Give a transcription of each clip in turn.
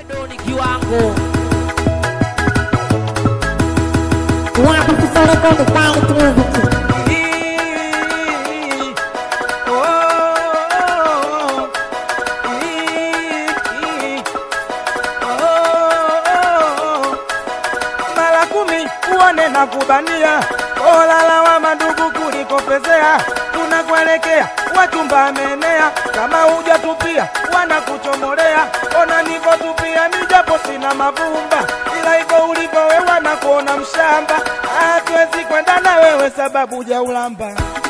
Doni kiwango Wapa kusole kondo pali music. Mara 10 uone na kubania, olala wa mandugu kulikopezea. Tunakuelekea wachumba amenea, kama hujatupia wanakuchomolea. Ona nivotupia nijapo sina mavumba, ila hivyo ulivyo wewe wanakuona mshamba. Hatuwezi kwenda na wewe sababu hujaulamba.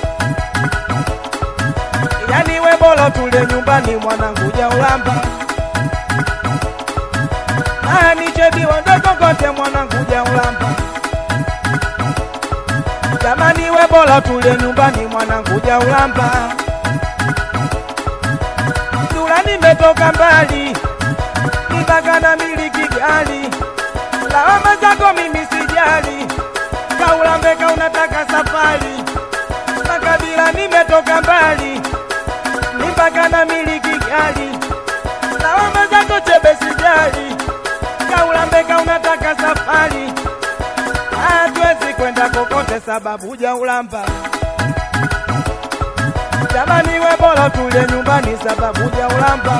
Yani we bora tule nyumbani mwanangu hujaulamba. Nichebi wando kokote mwanangu hujaulamba. Jamani we bora tule nyumbani mwanangu hujaulamba. Dula nimetoka mbali, nibaka na miliki gari. Lawama zako mimi sijali, kaulambeka unataka safari. Makabila nimetoka mbali, nibaka na miliki gari. Lawama zako chebe sijali, kaulambeka unataka safari. Hatuwezi kwenda kokote sababu hujaulamba. Jamani we bora tule nyumbani sababu hujaulamba.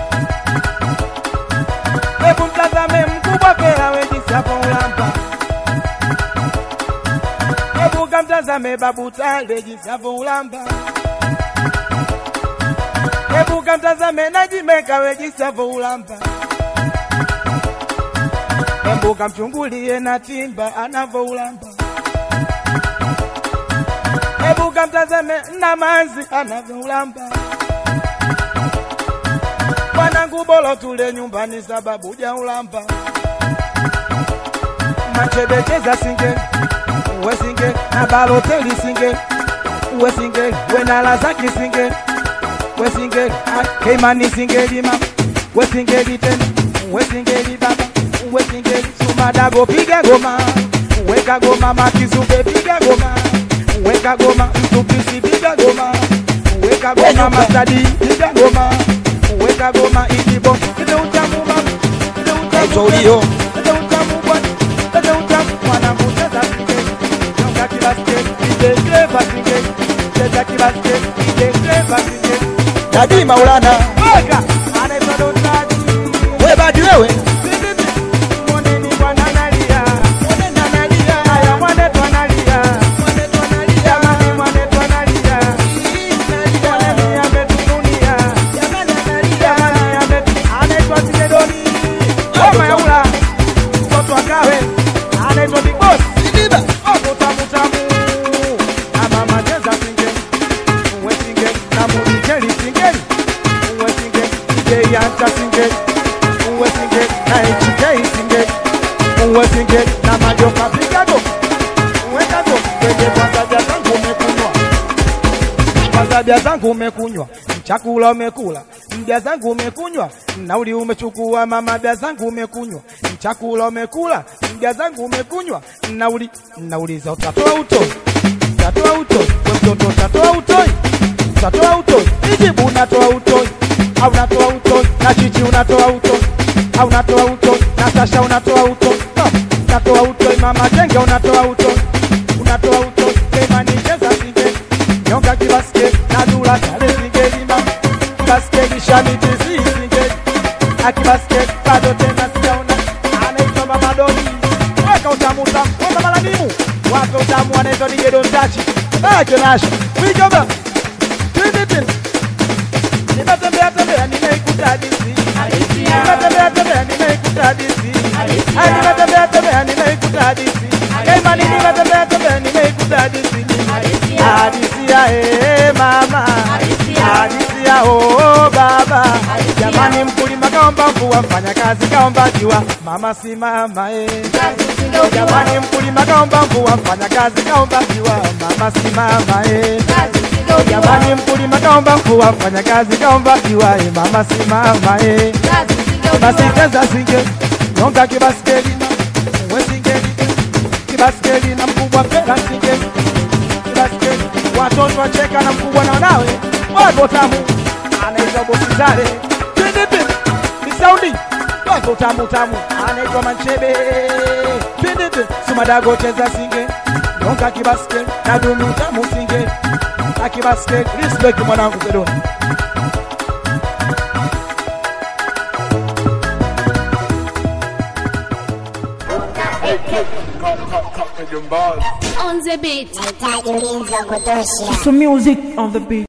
Hebu mtazame mkubwa kera we jinsi hapo ulamba. Hebu kamtazame babu Tale jinsi hapo ulamba. Hebu kamtazame Najimeka we jinsi hapo ulamba. Hebu kamchungulie na Timba anavoulamba. Hebu kamtazame na Manzi anavoulamba. Wanangu bora tule nyumbani sababu hujaulamba. Machebecheza singe, uwe singe, na Baloteli singe, uwe singe, we na Lazaki singe, uwe singe, Keimani singe lima, uwe singe litena, uwe singe libaba, uwe singe Sumadago piga goma, uweka goma Makizube piga goma, uweka goma Mtupisi piga goma, uweka goma Masadi piga goma, uweka goma Ijibo, kile utamu mama, kile utamu ulio, kile utamu bwana, kile utamu mwanangu cheza singe, nyonga kila singe, ije clever singe, cheza kila singe, ije clever singe. Dadi Maulana, weka, anaitwa Dotadi, we badi wewe. Na majoka pigado uwekado kwenye pasabia zangu umekunywa, pasabia zangu umekunywa, chakula umekula, mbia zangu umekunywa, nauli umechukua mama, bia zangu umekunywa, chakula umekula, mbia zangu umekunywa, nauli za utatoa utoi, utatoa utoi, mtoto utatoa utoi, utatoa utoi, Ijibu unatoa utoi, au unatoa utoi, na Chichi unatoa utoi, au unatoa utoi, na Sasha unatoa utoi, unatoa utoi, mama Jenga unatoa utoi, unatoa utoi, Keimani cheza singe, nyonga kibaske, na Dula Tale singe lima, kibaske Shamiti singe, akibaske bado tena sijaona, anaitwa Mama Doni, weka utamu utamu, weka malanimu, waka utamu anaitwa DJ Dontachi, bake nasho, wijoba, tinitin, nimetembea tembea nimeikuta DC, nimetembea tembea nimeikuta DC, nimetembea tembea nimeikuta DC, Keimani nimetembea tembea nimeikuta DC, Adisia mama, Adisia baba, jamani mkulima kaomba mvua, mfanya kazi kaomba jua, mama si mama jamani mkulima kaomba mvua, mfanya kazi kaomba jua, mama si mama jamani mkulima kaomba mvua, mfanya kazi kaomba jua, mama si mama basi cheza singe, nyonga kibaskeli, uwe singeli, kibaskeli na mkubwa pela singe, kibaskeli, watoto wacheka na mkubwa na wanawe, wapo tamu, anaitwa Bosi Zale, ni saundi, mambo tamu tamu, anaitwa Manchebe. Twende Sumadago cheza singe, nonga kibaske, na dunu tamu singe, akibaske, respect mwanangu Sedoni. On the beat. Nahitaji ulinzi wa kutosha. Some music on the beat.